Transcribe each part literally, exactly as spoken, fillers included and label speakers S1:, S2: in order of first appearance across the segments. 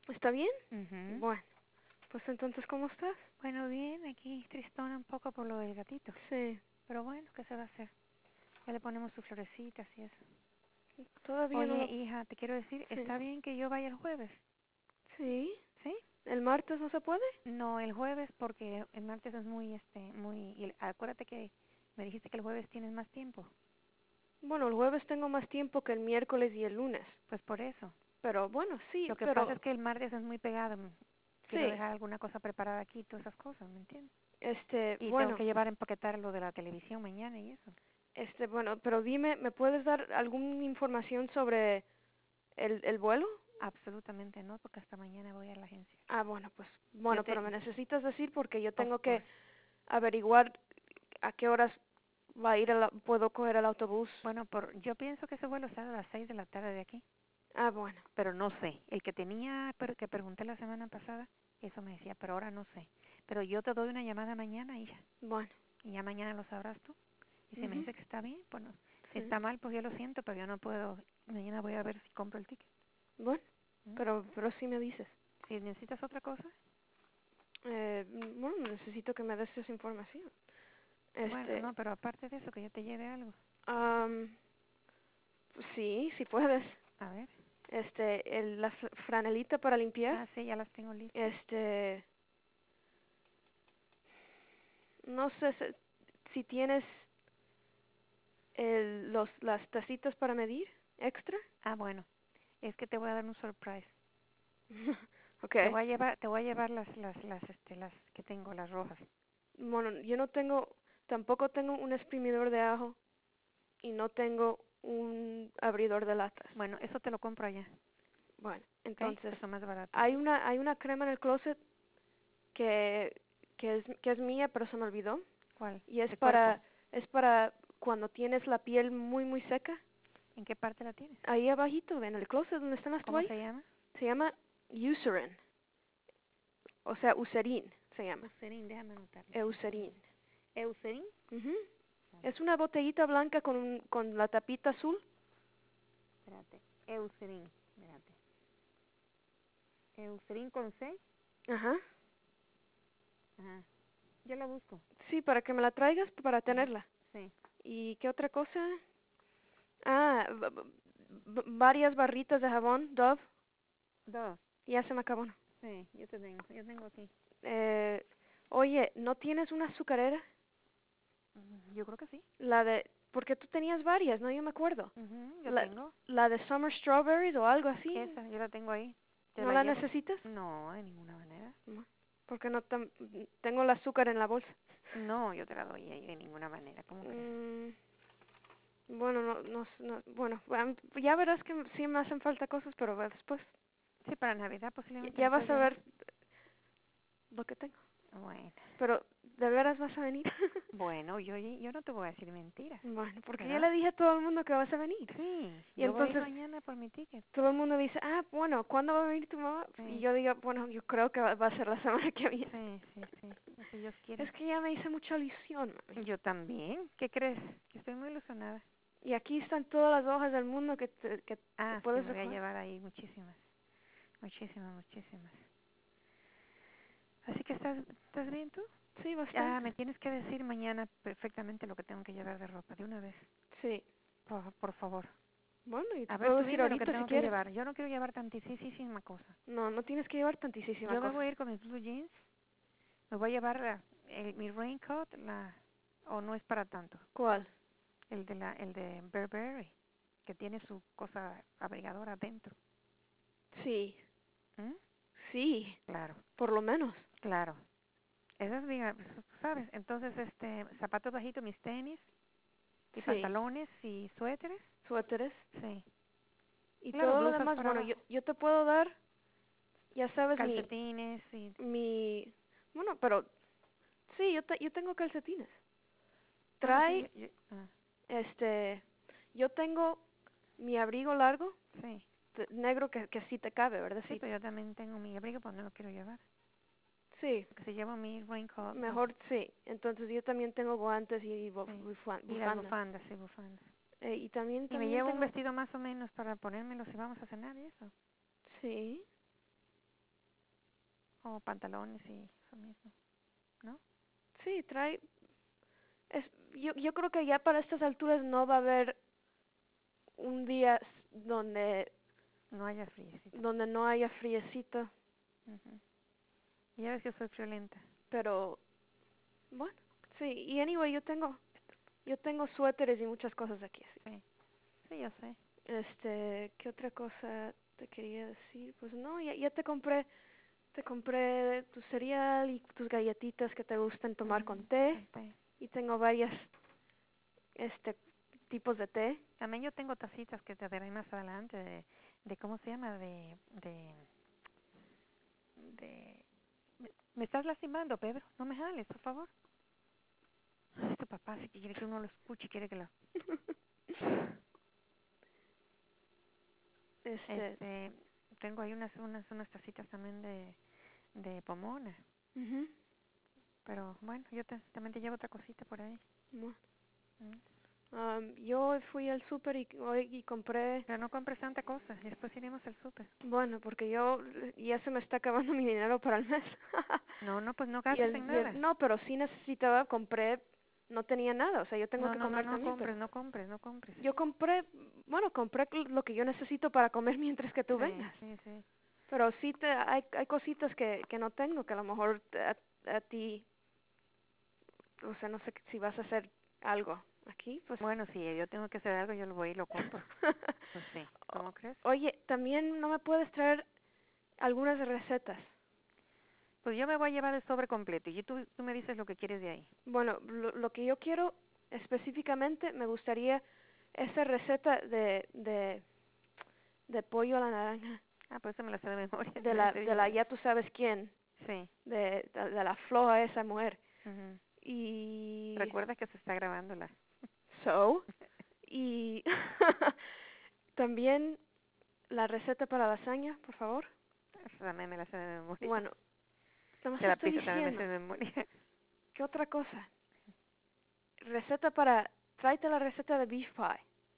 S1: ¿Está bien?
S2: Mhm.
S1: Bueno, pues entonces, ¿cómo estás?
S2: Bueno, bien, aquí tristona un poco por lo del gatito.
S1: Sí,
S2: Pero bueno, ¿qué se va a hacer? Ya le ponemos sus florecitas y eso.
S1: todavía no
S2: Oye,
S1: lo...
S2: hija, te quiero decir,
S1: Sí.
S2: ¿está bien que yo vaya el jueves?
S1: Sí.
S2: ¿Sí?
S1: ¿El martes no se puede?
S2: No, el jueves porque el martes es muy, este, muy... Y el- acuérdate que me dijiste que el jueves tienes más tiempo.
S1: Bueno, el jueves tengo más tiempo que el miércoles y el lunes.
S2: Pues por eso.
S1: Pero bueno, sí,
S2: Lo que pasa
S1: pero...
S2: es que el martes es muy pegado. mm, Quiero
S1: Sí.
S2: dejar alguna cosa preparada aquí, todas esas cosas, ¿me entiendes?
S1: Este,
S2: Y tengo
S1: bueno,
S2: que llevar a empaquetar lo de la televisión mañana y eso.
S1: este, bueno, pero dime, ¿me puedes dar alguna información sobre el, el vuelo?
S2: Absolutamente no, porque hasta mañana voy a la agencia.
S1: Ah, bueno, pues,
S2: Yo
S1: bueno, pero me
S2: te,
S1: necesitas decir porque yo
S2: of
S1: tengo que
S2: course.
S1: averiguar a qué horas va a ir el, puedo coger el autobús.
S2: Bueno, por, yo pienso que ese vuelo sale a las seis de la tarde de aquí,
S1: Ah, bueno,
S2: pero no sé. El que tenía, pero que pregunté la semana pasada, eso me decía, pero ahora no sé. Pero yo te doy una llamada mañana, hija,
S1: bueno.
S2: y ya mañana lo sabrás tú. Y si me
S1: Mhm.
S2: dice que está bien, bueno, si
S1: Sí.
S2: está mal, pues yo lo siento, pero yo no puedo. Mañana voy a ver si compro el ticket.
S1: Bueno,
S2: ¿Mm?
S1: pero, pero sí me dices.
S2: Si necesitas otra cosa,
S1: Eh, bueno, necesito que me des esa información.
S2: bueno,
S1: Este,
S2: no, pero aparte de eso, que yo te lleve algo.
S1: um, sí, si puedes.
S2: A ver.
S1: Este, el, la fr- franelita para limpiar.
S2: Ah, sí, ya las tengo listas.
S1: Este, no sé si, si tienes el, los, las tacitas para medir extra.
S2: Ah, bueno, es que te voy a dar un surprise. Te
S1: Okay.
S2: voy a llevar, te voy a llevar las, las, las, este, las que tengo, las rojas.
S1: Bueno, yo no tengo, tampoco tengo un exprimidor de ajo y no tengo un abridor de latas.
S2: Bueno, eso te lo compro allá,
S1: Bueno,
S2: ¿ok?
S1: entonces
S2: Que son más baratos.
S1: hay una hay una crema en el closet que que es que es mía, pero se me olvidó
S2: ¿Cuál?
S1: y es
S2: De cuerpo.
S1: para es para cuando tienes la piel muy muy seca.
S2: ¿En qué parte la tienes?
S1: Ahí abajito, en el closet donde están las
S2: ¿Cómo
S1: toallas,
S2: se llama?
S1: se llama Eucerin, o sea, Eucerin se llama.
S2: Eucerin, déjame anotarlo.
S1: Eucerin.
S2: Eucerin. ¿Eucerin?
S1: Ujú. Es una botellita blanca con un- con la tapita azul.
S2: Espérate. Eucerin. Espérate. Eucerin con C.
S1: Ajá.
S2: Ajá. Yo la busco.
S1: Sí, para que me la traigas para
S2: Ujú.
S1: tenerla.
S2: Sí.
S1: ¿Y qué otra cosa? Ah, b- b- b- varias barritas de jabón Dove.
S2: Dos.
S1: Ya se me acabó.
S2: Sí, yo te tengo. Yo tengo aquí.
S1: Eh, oye, ¿no tienes una azucarera?
S2: Ujú. Yo creo que sí.
S1: La de... Porque tú tenías varias, ¿no? Yo me acuerdo.
S2: Ujú, yo
S1: La,
S2: tengo.
S1: la de Summer Strawberries o algo así.
S2: Esa, yo la tengo ahí. ¿Te
S1: ¿No
S2: la
S1: la
S2: llevo?
S1: necesitas?
S2: No, de ninguna manera.
S1: No, porque no tam- tengo el azúcar en la bolsa.
S2: No, yo te la doy ahí de ninguna manera. ¿Cómo crees?
S1: Mm, bueno, no, no, no- bueno, am- ya verás que sí me hacen falta cosas, pero después
S2: Sí, para Navidad
S1: ya,
S2: posiblemente
S1: ya
S2: me
S1: vas
S2: puedes
S1: a
S2: llevar.
S1: ver lo que tengo.
S2: Bueno,
S1: Pero, ¿de veras vas a venir?
S2: bueno, yo, yo no te voy a decir mentiras,
S1: Bueno, porque ya
S2: ¿verdad?
S1: le dije a todo el mundo que vas a venir.
S2: Sí,
S1: Y
S2: yo voy a ir
S1: entonces
S2: mañana por mi ticket.
S1: todo el mundo dice, ah, bueno, ¿cuándo va a venir tu mamá? Y
S2: Sí,
S1: yo digo, bueno, yo creo que va, va a ser la semana que viene.
S2: sí, sí, sí, si Dios quiere.
S1: Es que ya me hice mucha ilusión, mami.
S2: Yo también, ¿qué crees? Que estoy muy ilusionada.
S1: Y aquí están todas las hojas del mundo que, te- que, que
S2: Ah, sí,
S1: puedes
S2: me voy a
S1: recoger.
S2: llevar ahí muchísimas, muchísimas, muchísimas. Así que estás, ¿estás bien tú?
S1: Sí,
S2: Ah,
S1: bastante.
S2: me tienes que decir mañana perfectamente lo que tengo que llevar de ropa, de una vez,
S1: Sí.
S2: por, por favor.
S1: Bueno, y te
S2: A ver,
S1: puedo
S2: tú
S1: decir
S2: dime lo que
S1: ahorita si
S2: tengo que
S1: quieres.
S2: llevar. Yo no quiero llevar tantísima cosa.
S1: No, no tienes que llevar tantísima
S2: Yo me
S1: cosa.
S2: voy a ir con mis blue jeans. Me voy a llevar la- el, mi raincoat, la, o no es para tanto.
S1: ¿Cuál?
S2: El de la, el de Burberry, que tiene su cosa abrigadora dentro.
S1: Sí,
S2: ¿Mm?
S1: sí,
S2: Claro,
S1: por lo menos.
S2: claro. Esas, diga, pues, tú sabes. Entonces, este, zapatos bajitos, mis tenis y
S1: Sí,
S2: pantalones y suéteres.
S1: suéteres.
S2: Sí.
S1: Y
S2: Claro,
S1: todo lo
S2: blusas
S1: demás,
S2: para
S1: bueno, yo,
S2: abajo.
S1: yo te puedo dar, ya sabes, mi,
S2: Calcetines y...
S1: mi, bueno, pero sí, yo, te, yo tengo calcetines.
S2: Bueno, sí,
S1: Trae,
S2: yo, yo- ah,
S1: este, yo tengo mi abrigo largo,
S2: sí.
S1: de- negro que, que sí te cabe, ¿verdad?
S2: Sí,
S1: Sí,
S2: pero yo también tengo mi abrigo, pero no lo quiero llevar.
S1: sí,
S2: Porque si llevo mi raincoat, pues
S1: mejor sí. Entonces yo también tengo guantes y buf-
S2: sí.
S1: bufa-
S2: Y las
S1: bufanda.
S2: bufandas, sí, bufandas.
S1: Eh, y también,
S2: Y me
S1: también
S2: llevo un
S1: tengo,
S2: vestido más o menos para ponérmelo si vamos a cenar y eso.
S1: sí,
S2: O pantalones y eso mismo, ¿no?
S1: Sí, trae... Es, yo, yo creo que ya para estas alturas no va a haber un día donde
S2: No haya friecito.
S1: donde no haya friecito,
S2: Ujú. Y ya ves que soy friolenta.
S1: pero bueno, sí, y anyway, yo tengo yo tengo suéteres y muchas cosas aquí, así que
S2: Sí, sí, yo sé.
S1: este, ¿qué otra cosa te quería decir? Pues no, ya, ya te compré te compré tu cereal y tus galletitas que te gustan tomar con
S2: Ujú,
S1: té
S2: con té.
S1: y tengo varias este tipos de té.
S2: También yo tengo tacitas que te daré más adelante de, de ¿cómo se llama? De, de, de... Me, me estás lastimando, Pedro. No me jales, por favor. Ay, tu papá si quiere que uno lo escuche, quiere que lo...
S1: Este,
S2: Este, tengo ahí unas, unas, unas tacitas también de, de pomona.
S1: mhm,
S2: Pero bueno, yo te, también te llevo otra cosita por ahí. Mm.
S1: Um, yo fui al súper y hoy y compré,
S2: Pero no compres tanta cosa, y después iremos al súper.
S1: bueno, porque yo ya se me está acabando mi dinero para el mes.
S2: No, no, pues no
S1: y
S2: gastes
S1: el,
S2: en
S1: y el
S2: nada.
S1: no, pero sí necesitaba, compré, no tenía nada, o sea, yo tengo
S2: No,
S1: que
S2: no, no,
S1: comprar
S2: no
S1: también, pero
S2: compres, no compres, no compres.
S1: yo compré, bueno, compré lo que yo necesito para comer mientras que tú
S2: Sí,
S1: vengas.
S2: sí, sí.
S1: Pero sí te, hay, hay cositas que, que no tengo, que a lo mejor a, a ti, o sea, no sé si vas a hacer algo aquí, pues.
S2: Bueno, si yo tengo que hacer algo, yo lo voy y lo compro. Pues sí, ¿cómo crees?
S1: Oye, también no me puedes traer algunas recetas.
S2: Pues yo me voy a llevar el sobre completo y tú, tú me dices lo que quieres de ahí.
S1: Bueno, lo, lo que yo quiero específicamente, me gustaría esa receta de, de, de pollo a la naranja,
S2: Ah, pues eso me la sé de memoria,
S1: de
S2: ya
S1: la,
S2: te
S1: de
S2: dije.
S1: la, ya tú sabes quién,
S2: Sí.
S1: de, de, de la floja esa mujer.
S2: Ujú.
S1: Y,
S2: Recuerda que se está grabando la...
S1: so, y también la receta para lasaña, por favor.
S2: Esa también me la sé de memoria.
S1: Bueno, nada más
S2: De la
S1: estoy
S2: pizza también me sé
S1: diciendo,
S2: de memoria.
S1: ¿qué otra cosa? Receta para, tráete la receta de beef pie.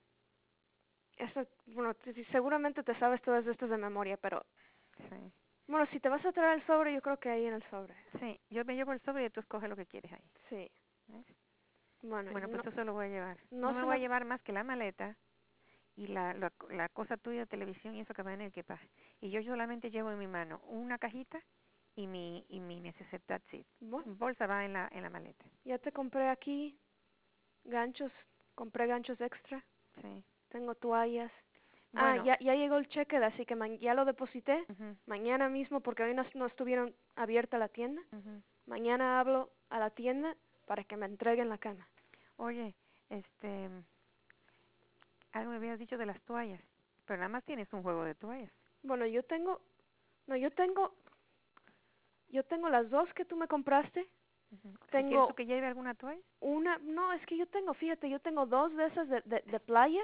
S1: Eso, bueno, t- t- seguramente te sabes todas estas de memoria, pero
S2: Sí.
S1: bueno, si te vas a traer el sobre, yo creo que ahí en el sobre.
S2: Sí, yo me llevo el sobre y tú escoges lo que quieres ahí.
S1: Sí.
S2: ¿Ves?
S1: Bueno, y
S2: Bueno, pues
S1: no,
S2: eso lo voy a llevar.
S1: no
S2: No me
S1: se
S2: voy a
S1: me,
S2: llevar más que la maleta y la, la, la cosa tuya de televisión y eso que va en el equipaje. Y yo solamente llevo en mi mano una cajita y mi y mi necesidad, that's it.
S1: bueno,
S2: Bolsa va en la en la maleta.
S1: ya te compré aquí ganchos, compré ganchos extra,
S2: Sí.
S1: tengo toallas. Ah,
S2: Bueno,
S1: ya, ya llegó el cheque, así que ma- ya lo deposité.
S2: mhm,
S1: Mañana mismo, porque hoy no, no estuvieron abierta la tienda.
S2: mhm.
S1: Mañana hablo a la tienda para que me entreguen la cama.
S2: Oye, este, algo me habías dicho de las toallas, pero nada más tienes un juego de toallas.
S1: Bueno, yo tengo, no, yo tengo, yo tengo las dos que tú me compraste.
S2: Ujú. Si quieres tú
S1: Tengo
S2: que lleve alguna toalla.
S1: una, no, es que yo tengo, fíjate, yo tengo dos de esas de, de, de playa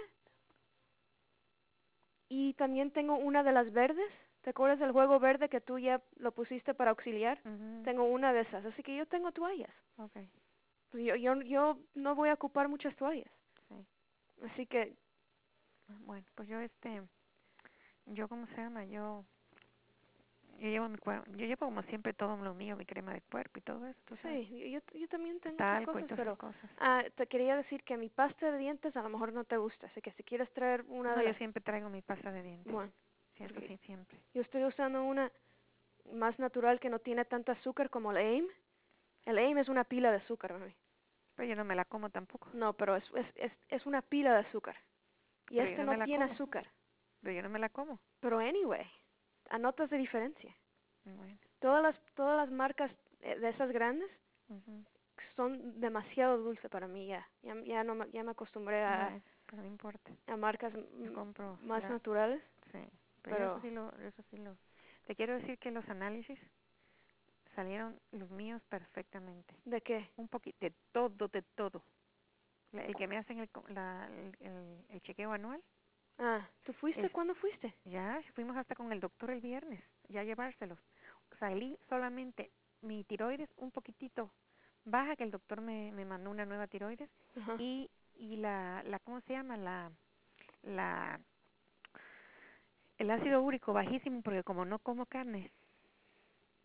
S1: y también tengo una de las verdes. ¿Te acuerdas del juego verde que tú ya lo pusiste para auxiliar?
S2: Mhm.
S1: Tengo una de esas, así que yo tengo toallas.
S2: Okay.
S1: Pues yo, yo, yo no voy a ocupar muchas toallas,
S2: Sí.
S1: así que
S2: Bueno, pues yo este, yo cómo se llama, yo yo llevo mi cuer- yo llevo como siempre todo lo mío, mi crema de cuerpo y todo eso, tú sabes.
S1: sí, yo, yo, yo también tengo otras
S2: Talco y
S1: cosas,
S2: todas esas
S1: pero
S2: cosas.
S1: ah, te quería decir que mi pasta de dientes a lo mejor no te gusta, así que si quieres traer una
S2: No,
S1: de
S2: yo
S1: las,
S2: siempre traigo mi pasta de dientes.
S1: bueno,
S2: Sí, eso
S1: porque
S2: sí, siempre.
S1: yo estoy usando una más natural que no tiene tanta azúcar como el A I M. El A I M es una pila de azúcar, mami.
S2: Pero yo no me la como tampoco.
S1: No, pero es, es, es, es una pila de azúcar. Y
S2: Pero yo
S1: este
S2: no
S1: no
S2: me la
S1: tiene
S2: como.
S1: azúcar.
S2: Pero yo no me la como.
S1: Pero anyway, a notas de diferencia.
S2: Bueno.
S1: Todas las, todas las marcas eh, de esas grandes
S2: Mhm.
S1: son demasiado dulces para mí ya. Ya, ya, no, me- ya me acostumbré a,
S2: Bueno, pero no importa.
S1: a marcas
S2: Yo
S1: mm,
S2: compro
S1: más
S2: la,
S1: naturales,
S2: sí. Pero yo eso
S1: pero
S2: sí lo, eso sí lo. Te quiero decir que los análisis salieron los míos perfectamente.
S1: ¿de qué?
S2: Un poquito, de todo, de todo. La- El que me hacen el, co- la, el, el, el chequeo anual,
S1: Ah, ¿tú fuiste?
S2: es,
S1: ¿Cuándo fuiste?
S2: ya fuimos hasta con el doctor el viernes, ya a llevárselos. Salí solamente mi tiroides un poquitito baja, que el doctor me, me mandó una nueva tiroides,
S1: Ajá.
S2: y, y la, la, ¿cómo se llama? La, la, el ácido úrico bajísimo, porque como no como carne,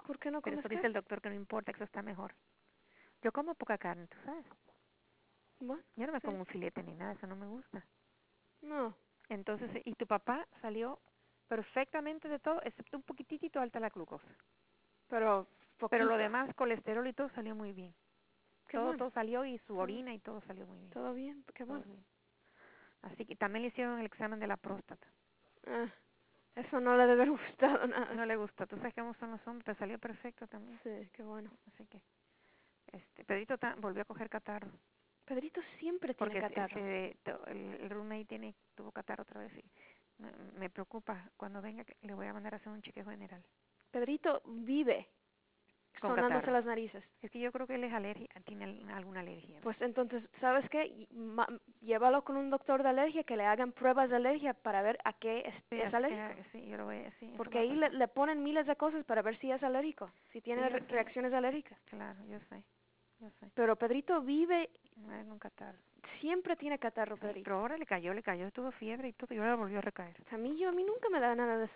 S1: ¿Por qué no
S2: Pero
S1: comes
S2: eso dice
S1: carne?
S2: el doctor que no importa, que eso está mejor. Yo como poca carne, ¿tú sabes?
S1: Bueno,
S2: Yo no me
S1: sí.
S2: como un filete ni nada, eso no me gusta.
S1: No,
S2: Entonces, y tu papá salió perfectamente de todo, excepto un poquitito alta la glucosa.
S1: pero
S2: Pero lo
S1: poquito.
S2: demás, colesterol y todo salió muy bien.
S1: Qué
S2: Todo,
S1: bueno.
S2: todo salió y su
S1: Qué bueno.
S2: orina y todo salió muy bien.
S1: ¿Todo bien? Qué
S2: Todo
S1: bueno.
S2: bien. Así que también le hicieron el examen de la próstata.
S1: Ah, eso no le debe haber gustado nada.
S2: No le gustó. Tú sabes cómo son los hombres, pero salió perfecto también.
S1: Sí, qué bueno.
S2: Así que, este, Pedrito ta- volvió a coger catarro.
S1: Pedrito siempre tiene
S2: Porque es, es
S1: catarro.
S2: que to- el, el roommate tiene, tuvo catarro otra vez y me, me preocupa. Cuando venga que le voy a mandar a hacer un chequeo general.
S1: Pedrito vive
S2: Con
S1: sonándose
S2: catarro.
S1: las narices.
S2: Es que yo creo que él es alergia, tiene al- alguna alergia.
S1: Pues entonces, ¿sabes qué? Y ma- llévalo con un doctor de alergia que le hagan pruebas de alergia para ver a qué es,
S2: Sí,
S1: es
S2: así-
S1: alérgico.
S2: eh, sí, yo lo voy a decir, eso
S1: Porque
S2: va a
S1: ahí le,
S2: pasar.
S1: le ponen miles de cosas para ver si es alérgico, si
S2: Sí,
S1: tiene
S2: yo
S1: re-
S2: sé,
S1: reacciones alérgicas.
S2: claro, yo sé, yo sé.
S1: Pero Pedrito vive,
S2: No es un catarro.
S1: siempre tiene catarro,
S2: Sí,
S1: Pedrito.
S2: pero ahora le cayó, le cayó, tuvo fiebre y todo, y ahora volvió a recaer.
S1: A mí, yo, a mí nunca me da nada de eso.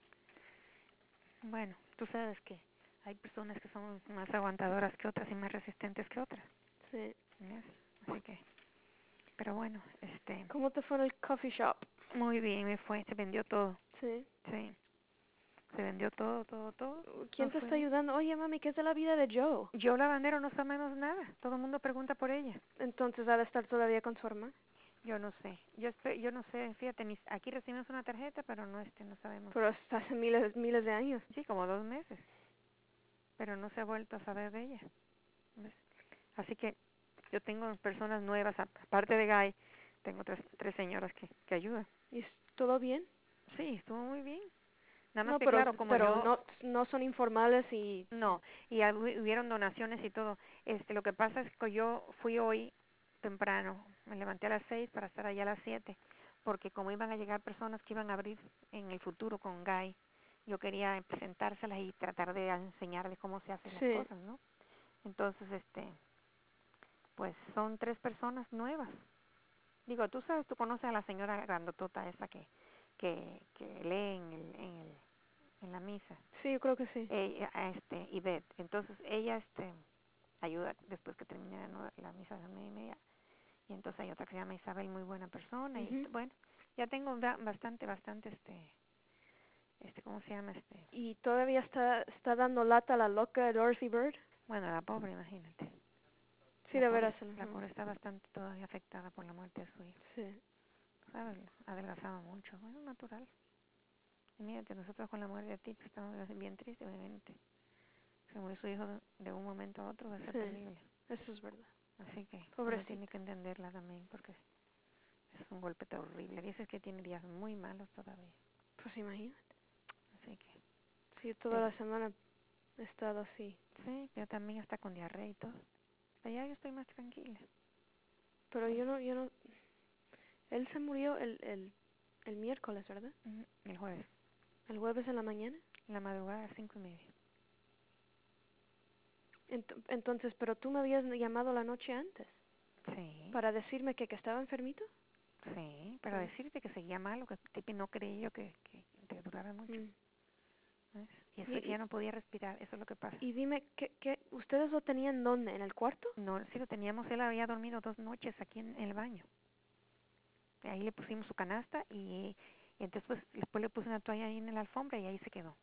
S2: Bueno, tú sabes que hay personas que son más aguantadoras que otras y más resistentes que otras.
S1: Sí.
S2: ¿Ves? Así que, pero bueno, este,
S1: ¿Cómo te fue en el coffee shop?
S2: muy bien me fue, se vendió todo,
S1: Sí.
S2: sí, se vendió todo, todo, todo,
S1: ¿Quién
S2: nos
S1: te
S2: fue
S1: está
S2: bien.
S1: ayudando? Oye, mami, ¿qué es de la vida de Joe?
S2: Yo lavandero no sabemos nada, todo el mundo pregunta por ella.
S1: Entonces ha de estar todavía con su hermana.
S2: Yo no sé, yo espe- yo no sé, fíjate, ni- aquí recibimos una tarjeta, pero no este, no sabemos.
S1: Pero hasta hace miles, miles de años.
S2: Sí, como dos meses, pero no se ha vuelto a saber de ella. ¿Ves? Así que yo tengo personas nuevas, a- aparte de Guy, tengo tres, tres señoras que, que ayudan.
S1: ¿Y es todo bien?
S2: Sí, estuvo muy bien. Nada más
S1: No,
S2: que
S1: pero,
S2: claro, como
S1: pero
S2: yo,
S1: no, no son informales y...
S2: no, y hab- hubieron donaciones y todo. Este, lo que pasa es que yo fui hoy temprano, me levanté a las seis para estar allá a las siete, porque como iban a llegar personas que iban a abrir en el futuro con Guy, yo quería presentárselas y tratar de enseñarles cómo se hacen las
S1: Sí.
S2: cosas, ¿no? Entonces, este, pues son tres personas nuevas. Digo, tú sabes, tú conoces a la señora grandotota esa que que, que lee en, el, en, el, en la misa.
S1: Sí, yo creo que sí.
S2: Ella, este, Ivette. Entonces, ella este ayuda después que termine ¿no? la misa de las nueve y media. Y entonces hay otra que se llama Isabel, muy buena persona. Y
S1: Ujú.
S2: bueno, ya tengo ba- bastante, bastante, este, este, ¿cómo se llama? este
S1: Y todavía está, está dando lata la loca Dorothy Bird.
S2: Bueno, la pobre, imagínate.
S1: Sí,
S2: La
S1: de
S2: pobre,
S1: veras.
S2: la
S1: Ujú.
S2: pobre está bastante todavía afectada por la muerte de su hijo.
S1: Sí.
S2: ¿Sabes? Ha adelgazado mucho. Bueno, natural. Y mírate, nosotros con la muerte de Tito estamos bien tristes, obviamente. Se murió su hijo de, de un momento a otro, va a ser
S1: Sí,
S2: terrible.
S1: eso es verdad.
S2: Así que uno tiene
S1: Pobrecito.
S2: que entenderla también, porque es un golpe terrible. Dices que tiene días muy malos todavía.
S1: Pues imagínate.
S2: Así que,
S1: Sí, toda
S2: pero,
S1: la semana he estado así.
S2: sí, yo también hasta con diarrea y todo. Pero ya yo estoy más tranquila.
S1: Pero
S2: Sí.
S1: yo no, yo no... Él se murió el, el, el miércoles, ¿verdad?
S2: Ujú. El jueves,
S1: El jueves en la mañana.
S2: en la madrugada a las cinco y media.
S1: Ent- entonces, pero tú me habías llamado la noche antes
S2: Sí,
S1: para decirme que, que estaba enfermito.
S2: sí, para
S1: Ah,
S2: decirte que seguía malo, que Tipi no creía yo que, que, que durara mucho.
S1: mm.
S2: ¿Ves? Y
S1: Y,
S2: eso que ya
S1: y,
S2: no podía respirar, eso es lo que pasa.
S1: y dime, ¿qué, qué, ¿ustedes lo tenían dónde? ¿En el cuarto?
S2: No, sí lo teníamos, él había dormido dos noches aquí en, en el baño. Ahí le pusimos su canasta y, y entonces pues después le puse una toalla ahí en la alfombra y ahí se quedó.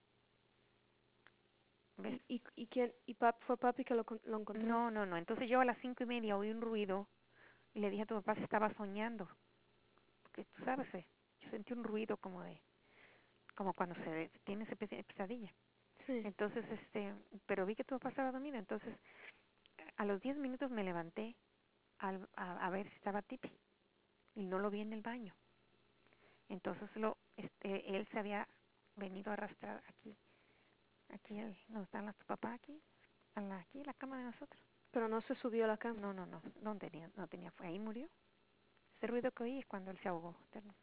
S2: ¿Ves?
S1: ¿Y, y, y quién? ¿Y pap, fue papi que lo, con- lo encontró?
S2: No, no, no. Entonces yo a las cinco y media oí un ruido y le dije a tu papá si estaba soñando. Porque tú sabes, eh, yo sentí un ruido como de, como cuando se tiene esa pe- pesadilla.
S1: Sí.
S2: Entonces, este, pero vi que tu papá estaba dormido. Entonces, a los diez minutos me levanté al, a, a ver si estaba Tipi y no lo vi en el baño. Entonces lo, este, él se había venido a arrastrar aquí, aquí, el, donde están los papás aquí, a la, aquí en la cama de nosotros.
S1: Pero no se subió a la cama.
S2: No, no, no, no tenía, no tenía, fue ahí murió. Ese ruido que oí es cuando él se ahogó.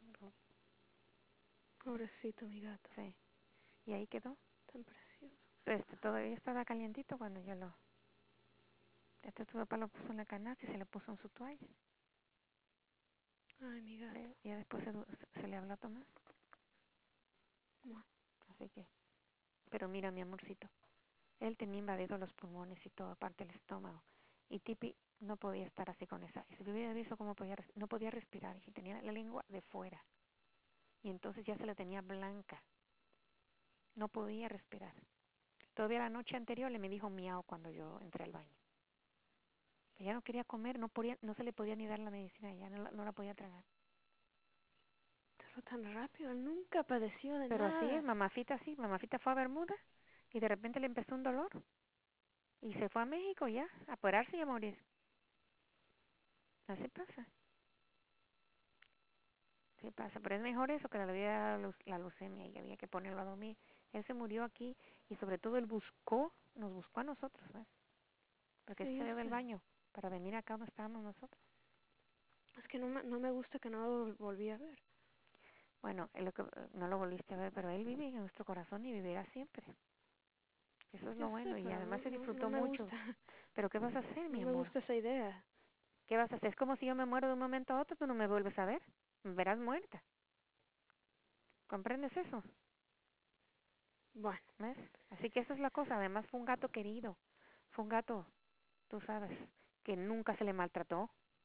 S1: Pobrecito mi gato.
S2: Sí, y ahí quedó.
S1: Tan precioso.
S2: Este, todavía estaba calientito cuando yo lo, este tu papá lo puso en la canasta y se le puso en su toalla.
S1: Ay, mi gato.
S2: Sí, y ya después se, se, se le habló a Tomás.
S1: Bueno,
S2: Así que, pero mira mi amorcito, Él tenía invadido los pulmones y todo, aparte del estómago. Y Tipi no podía estar así con esa. Si hubiera visto cómo podía, no podía respirar. Y tenía la lengua de fuera. Y entonces ya se la tenía blanca. No podía respirar. Todavía la noche anterior le me dijo miau cuando yo entré al baño. Que ya no quería comer, no podía, no se le podía ni dar la medicina, ya no, la- no la podía tragar.
S1: Pero tan rápido, él nunca padeció de
S2: Pero así es,
S1: nada.
S2: mamafita sí, mamafita fue a Bermuda y de repente le empezó un dolor. Y se fue a México ya, a operarse y a morir. Así pasa, así pasa. Pero es mejor eso que le había dado la leu- la leucemia y había que ponerlo a dormir. Él se murió aquí y sobre todo él buscó, nos buscó a nosotros, ¿ves? Porque él
S1: Sí, yo
S2: salió del
S1: sé.
S2: baño para venir acá donde estábamos nosotros.
S1: Es que no me, no me gusta que no lo volví a ver.
S2: Bueno, él lo que, no lo volviste a ver, pero él vive en nuestro corazón y vivirá siempre. Eso es
S1: Yo
S2: lo
S1: sé,
S2: bueno y
S1: pero no,
S2: además se
S1: no, no
S2: disfrutó
S1: me
S2: mucho.
S1: gusta.
S2: Pero ¿qué vas a hacer,
S1: No
S2: mi
S1: me
S2: amor?
S1: gusta esa idea.
S2: ¿Qué vas a hacer? Es como si yo me muero de un momento a otro, tú no me vuelves a ver. Me verás muerta. ¿Comprendes eso?
S1: Bueno,
S2: ¿Ves? Así que esa es la cosa. Además fue un gato querido. Fue un gato, tú sabes, que nunca se le maltrató.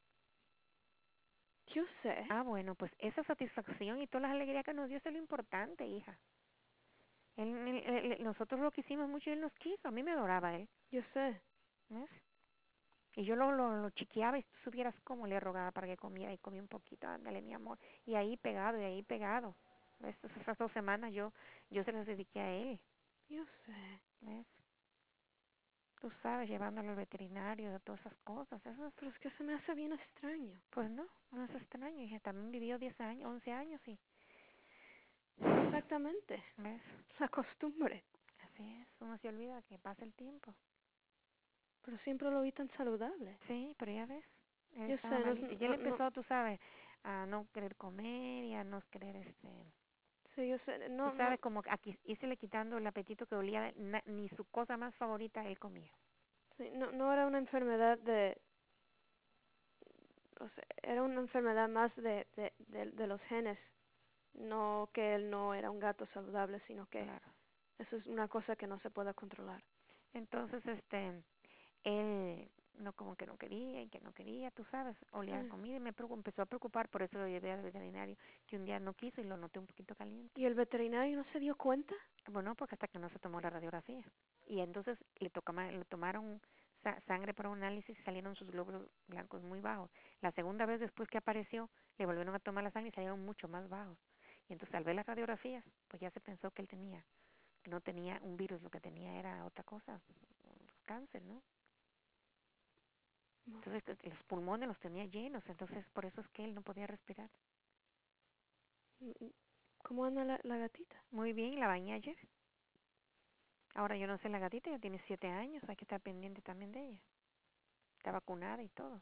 S1: yo sé,
S2: Ah, bueno, pues esa satisfacción y todas las alegrías que nos dio es lo importante, hija. Él, él- él- nosotros lo quisimos mucho y él nos quiso. A mí me adoraba él.
S1: yo sé.
S2: ¿Ves? Y yo lo, lo, lo chiqueaba y tú supieras cómo le rogaba para que comiera y comía un poquito, ándale mi amor. Y ahí pegado, y ahí pegado. ¿Ves? Esas dos semanas yo, yo se las dediqué a él.
S1: Yo sé.
S2: ¿Ves? Tú sabes, llevándolo al veterinario, todas esas cosas. Eso es,
S1: Pero es que se me hace bien extraño.
S2: pues no, no es extraño. Hija, también vivió diez años, once años y...
S1: Exactamente.
S2: ¿Ves?
S1: La costumbre.
S2: Así es, uno se olvida que pasa el tiempo.
S1: Pero siempre lo vi tan saludable.
S2: Sí, pero ya ves, él
S1: Yo
S2: estaba
S1: sé, no,
S2: malito.
S1: es-
S2: Y él
S1: no, no,
S2: empezó, tú sabes, a no querer comer y a no querer, este...
S1: sí, yo sé,
S2: Tú
S1: no, no,
S2: sabes, como que aquí le quitando el apetito que olía, na- ni su cosa más favorita él comía.
S1: sí, no, no era una enfermedad de, o sea, era una enfermedad más de, de, de, de los genes. No que él no era un gato saludable, sino que
S2: Claro.
S1: eso es una cosa que no se puede controlar.
S2: Entonces, este, él no como que no quería y que no quería, tú sabes, olía a
S1: Sí.
S2: comida y me preocup- empezó a preocupar, por eso lo llevé al veterinario, que un día no quiso y lo noté un poquito caliente.
S1: ¿Y el veterinario no se dio cuenta?
S2: Bueno, porque hasta que no se tomó la radiografía. Y entonces le, tocama- le tomaron sa- sangre para un análisis y salieron sus glóbulos blancos muy bajos. La segunda vez después que apareció, le volvieron a tomar la sangre y salieron mucho más bajos. Y entonces al ver las radiografías, pues ya se pensó que él tenía, que no tenía un virus, lo que tenía era otra cosa, cáncer, ¿no?
S1: No.
S2: Entonces que los pulmones los tenía llenos, entonces por eso es que él no podía respirar.
S1: ¿Cómo anda la, la gatita?
S2: Muy bien, la bañé ayer. Ahora yo no sé, la gatita ya tiene siete años, hay que estar pendiente también de ella. Está vacunada y todo.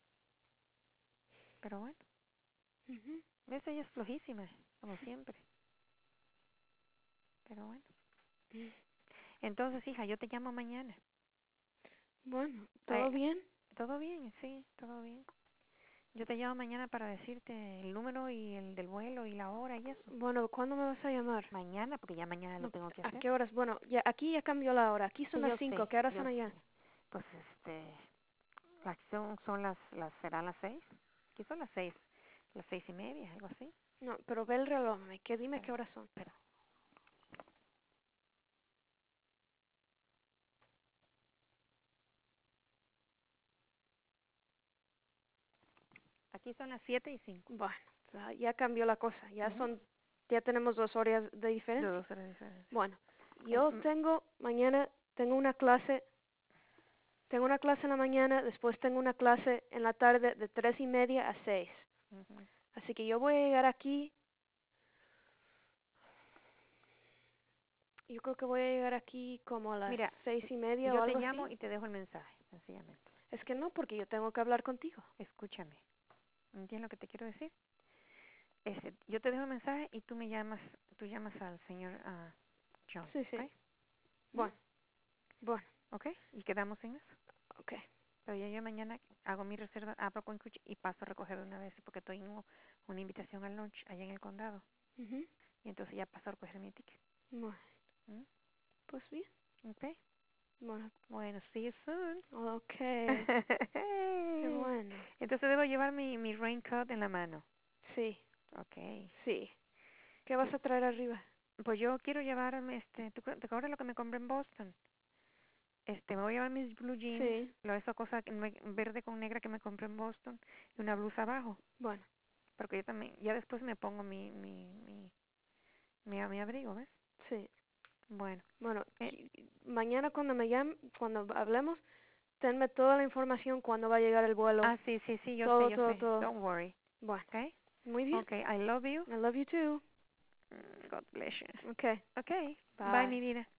S2: Pero bueno,
S1: Ujú.
S2: ves, ella es flojísima, como siempre. Pero bueno. Entonces, hija, yo te llamo mañana.
S1: Bueno,
S2: Ay,
S1: ¿todo bien?
S2: todo bien, sí, todo bien. Yo te llamo mañana para decirte el número y el del vuelo y la hora y eso.
S1: Bueno, ¿cuándo me vas a llamar?
S2: Mañana, porque ya mañana lo
S1: No,
S2: tengo que
S1: ¿a
S2: hacer.
S1: qué horas? Bueno, ya aquí ya cambió la hora. Aquí son
S2: Sí,
S1: las
S2: yo
S1: cinco.
S2: sé,
S1: ¿Qué horas
S2: yo
S1: son allá?
S2: sé. Pues este, aquí son, son las, las, serán las seis. Aquí son las seis, las seis y media, algo así.
S1: No, pero ve el reloj, mami, que dime
S2: Espera,
S1: qué horas son.
S2: espera. Aquí son las siete y cinco.
S1: Bueno, o sea, ya cambió la cosa. Ya
S2: Ujú.
S1: son, ya tenemos dos horas de
S2: De
S1: diferencia.
S2: dos horas de diferencia.
S1: Bueno,
S2: En-
S1: yo
S2: mm,
S1: tengo, mañana tengo una clase, tengo una clase en la mañana, después tengo una clase en la tarde de tres y media a seis.
S2: ujú.
S1: Así que yo voy a llegar aquí, yo creo que voy a llegar aquí como a las
S2: Mira,
S1: seis y media o
S2: yo te
S1: algo
S2: llamo
S1: así.
S2: y te dejo el mensaje, sencillamente.
S1: Es que no, porque yo tengo que hablar contigo.
S2: Escúchame. ¿Entiendes lo que te quiero decir? Este, yo te dejo el mensaje y tú me llamas, tú llamas al señor ah, John,
S1: Sí,
S2: ¿ok?
S1: sí.
S2: ¿Mm?
S1: Bueno, bueno,
S2: ¿Ok? Y quedamos en eso.
S1: ok.
S2: Pero ya yo mañana hago mi reserva, hablo con Cuchi y paso a recoger de una vez porque tengo una invitación al lunch allá en el condado.
S1: Ujú.
S2: Y entonces ya paso a recoger mi ticket.
S1: Bueno,
S2: ¿Mm?
S1: pues bien.
S2: ¿Ok?
S1: Bueno,
S2: Bueno, see you soon.
S1: okay. Qué bueno.
S2: Entonces debo llevar mi, mi raincoat en la mano.
S1: Sí,
S2: Okay.
S1: sí. ¿Qué vas a traer arriba?
S2: Pues yo quiero llevarme, este, ¿tú, ¿te acuerdas lo que me compré en Boston? Este, me voy a llevar mis blue jeans,
S1: Sí,
S2: lo esa cosa que me- verde con negra que me compré en Boston y una blusa abajo,
S1: bueno,
S2: porque yo también, ya después me pongo mi, mi, mi, mi, mi abrigo, ¿ves?
S1: sí.
S2: Bueno,
S1: Bueno,
S2: eh,
S1: y- mañana cuando me llamen, cuando hablemos, tenme toda la información cuando va a llegar el vuelo.
S2: ah, sí, sí, sí, yo sé,
S1: Todo,
S2: yo
S1: todo,
S2: sé.
S1: todo.
S2: Don't worry,
S1: Bueno,
S2: okay?
S1: muy bien.
S2: Okay, I love you.
S1: I love you too.
S2: Mm, God bless you.
S1: Okay,
S2: Okay, bye,
S1: bye.
S2: mi vida.